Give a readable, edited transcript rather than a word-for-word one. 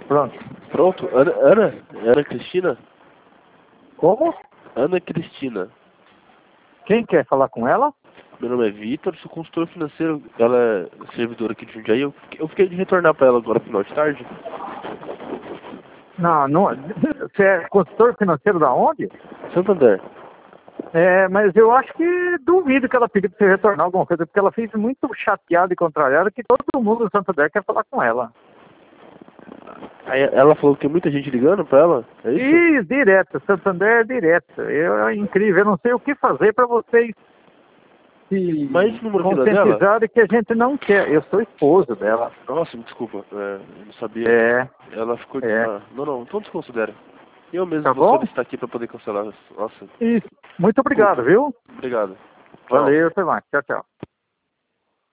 Pronto. Pronto, Ana Cristina? Como? Ana Cristina. Quem quer falar com ela? Meu nome é Vitor, sou consultor financeiro, ela é servidora aqui de Jundiaí. Eu fiquei de retornar para ela agora no final de tarde. Não. Você é consultor financeiro da onde? Santander. Mas eu acho que duvido que ela pediu para você retornar alguma coisa, porque ela fez muito chateada e contrariada que todo mundo do Santander quer falar com ela. Aí ela falou que tem muita gente ligando para ela, é isso? E direto, Santander é direto. É incrível, eu não sei o que fazer para vocês se Mas esse número aqui não é dela? conscientizarem que a gente não quer. Eu sou esposo dela. Nossa, me desculpa, eu não sabia. É. Ela ficou... É. Ah, não, então desconsidera. Eu mesmo Tá vou bom? solicitar aqui para poder cancelar. Nossa, Isso. Muito obrigado, desculpa. viu? Obrigado. Tchau. Valeu, até mais. Tchau, tchau.